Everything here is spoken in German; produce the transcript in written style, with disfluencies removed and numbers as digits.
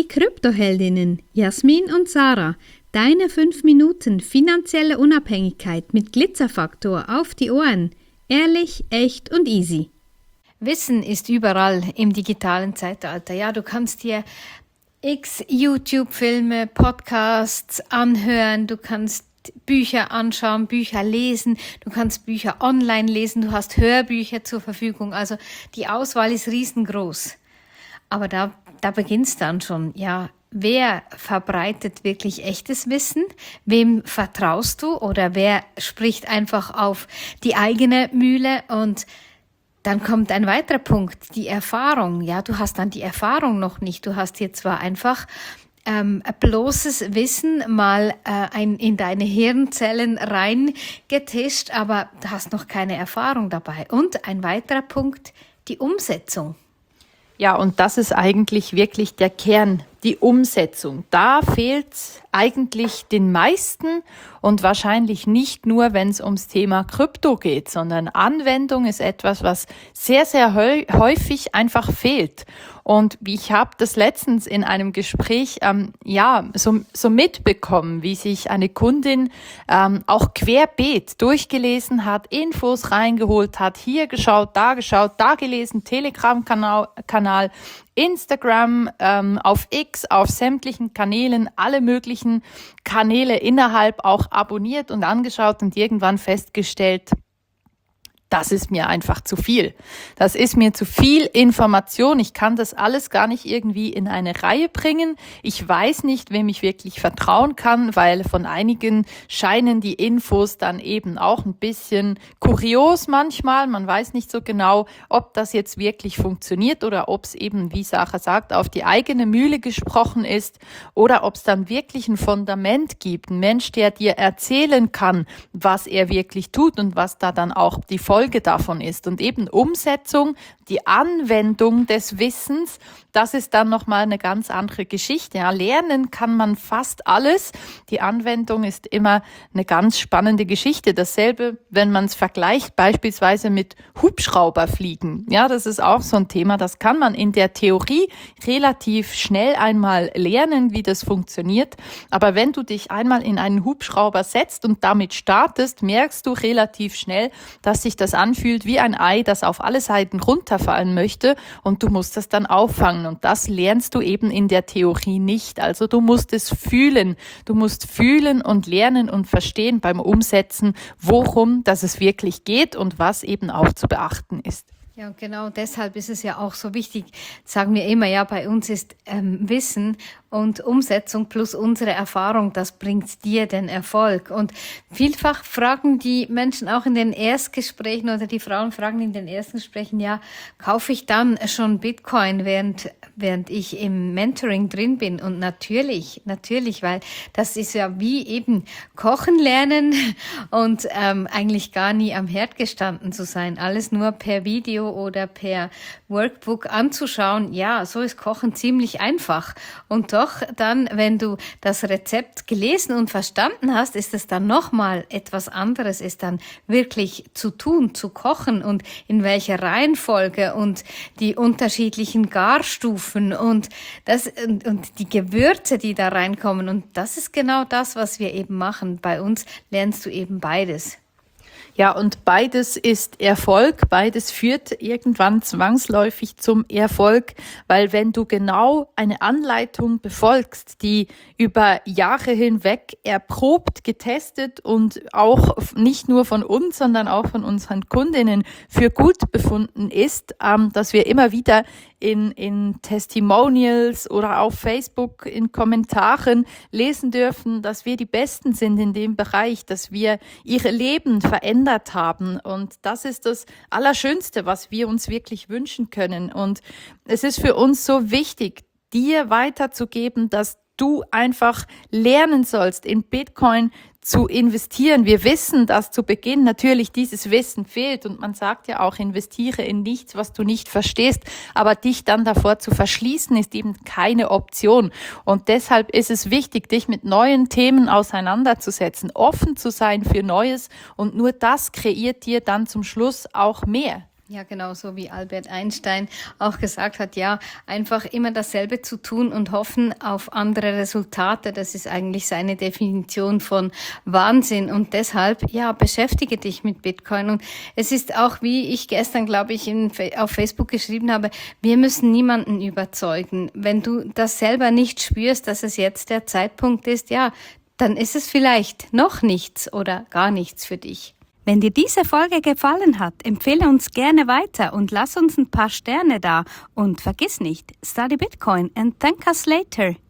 Kryptoheldinnen Jasmin und Sarah. Deine 5 Minuten finanzielle Unabhängigkeit mit Glitzerfaktor auf die Ohren. Ehrlich, echt und easy. Wissen ist überall im digitalen Zeitalter. Ja, du kannst dir x YouTube-Filme, Podcasts anhören, du kannst Bücher anschauen, Bücher lesen, du kannst Bücher online lesen, du hast Hörbücher zur Verfügung. Also die Auswahl ist riesengroß. Aber da beginnt's dann schon, ja. Wer verbreitet wirklich echtes Wissen? Wem vertraust du? Oder wer spricht einfach auf die eigene Mühle? Und dann kommt ein weiterer Punkt, die Erfahrung. Ja, du hast dann die Erfahrung noch nicht. Du hast hier zwar einfach bloßes Wissen mal in deine Hirnzellen reingetischt, aber du hast noch keine Erfahrung dabei. Und ein weiterer Punkt, die Umsetzung. Ja, und das ist eigentlich wirklich der Kern, die Umsetzung. Da fehlt's eigentlich den meisten und wahrscheinlich nicht nur, wenn es ums Thema Krypto geht, sondern Anwendung ist etwas, was sehr, sehr häufig einfach fehlt. Und ich habe das letztens in einem Gespräch so mitbekommen, wie sich eine Kundin auch querbeet durchgelesen hat, Infos reingeholt hat, hier geschaut, da gelesen, Telegram-Kanal, Instagram, auf X, auf sämtlichen Kanälen, alle möglichen Kanäle innerhalb auch abonniert und angeschaut und irgendwann festgestellt, das ist mir einfach zu viel. Das ist mir zu viel Information. Ich kann das alles gar nicht irgendwie in eine Reihe bringen. Ich weiß nicht, wem ich wirklich vertrauen kann, weil von einigen scheinen die Infos dann eben auch ein bisschen kurios manchmal. Man weiß nicht so genau, ob das jetzt wirklich funktioniert oder ob es eben, wie Sarah sagt, auf die eigene Mühle gesprochen ist oder ob es dann wirklich ein Fundament gibt. Ein Mensch, der dir erzählen kann, was er wirklich tut und was da dann auch die Folge davon ist. Und eben Umsetzung, die Anwendung des Wissens, das ist dann nochmal eine ganz andere Geschichte. Ja, lernen kann man fast alles. Die Anwendung ist immer eine ganz spannende Geschichte. Dasselbe, wenn man es vergleicht, beispielsweise mit Hubschrauberfliegen. Ja, das ist auch so ein Thema. Das kann man in der Theorie relativ schnell einmal lernen, wie das funktioniert. Aber wenn du dich einmal in einen Hubschrauber setzt und damit startest, merkst du relativ schnell, dass sich das anfühlt wie ein Ei, das auf alle Seiten runterfallen möchte und du musst das dann auffangen. Und das lernst du eben in der Theorie nicht. Also du musst es fühlen. Du musst fühlen und lernen und verstehen beim Umsetzen, worum das es wirklich geht und was eben auch zu beachten ist. Ja, und genau deshalb ist es ja auch so wichtig, sagen wir immer, ja, bei uns ist Wissen und Umsetzung plus unsere Erfahrung, das bringt dir den Erfolg. Und vielfach fragen die Menschen auch in den Erstgesprächen oder die Frauen fragen in den Erstgesprächen, ja, kaufe ich dann schon Bitcoin, während ich im Mentoring drin bin? Und natürlich, weil das ist ja wie eben kochen lernen und eigentlich gar nie am Herd gestanden zu sein. Alles nur per Video oder per Workbook anzuschauen. Ja, so ist Kochen ziemlich einfach. Und doch dann, wenn du das Rezept gelesen und verstanden hast, ist es dann nochmal etwas anderes, ist dann wirklich zu tun, zu kochen und in welcher Reihenfolge und die unterschiedlichen Garstufen und die Gewürze, die da reinkommen. Und das ist genau das, was wir eben machen. Bei uns lernst du eben beides. Ja, und beides ist Erfolg, beides führt irgendwann zwangsläufig zum Erfolg, weil wenn du genau eine Anleitung befolgst, die über Jahre hinweg erprobt, getestet und auch nicht nur von uns, sondern auch von unseren Kundinnen für gut befunden ist, dass wir immer wieder in Testimonials oder auf Facebook in Kommentaren lesen dürfen, dass wir die Besten sind in dem Bereich, dass wir ihre Leben verändert haben. Und das ist das Allerschönste, was wir uns wirklich wünschen können. Und es ist für uns so wichtig, dir weiterzugeben, dass du einfach lernen sollst, in Bitcoin zu investieren. Wir wissen, dass zu Beginn natürlich dieses Wissen fehlt und man sagt ja auch, investiere in nichts, was du nicht verstehst, aber dich dann davor zu verschließen, ist eben keine Option. Und deshalb ist es wichtig, dich mit neuen Themen auseinanderzusetzen, offen zu sein für Neues und nur das kreiert dir dann zum Schluss auch mehr. Ja, genau, so wie Albert Einstein auch gesagt hat, ja, einfach immer dasselbe zu tun und hoffen auf andere Resultate, das ist eigentlich seine Definition von Wahnsinn und deshalb, ja, beschäftige dich mit Bitcoin und es ist auch, wie ich gestern, glaube ich, auf Facebook geschrieben habe, wir müssen niemanden überzeugen. Wenn du das selber nicht spürst, dass es jetzt der Zeitpunkt ist, ja, dann ist es vielleicht noch nichts oder gar nichts für dich. Wenn dir diese Folge gefallen hat, empfehle uns gerne weiter und lass uns ein paar Sterne da. Und vergiss nicht, study Bitcoin and thank us later.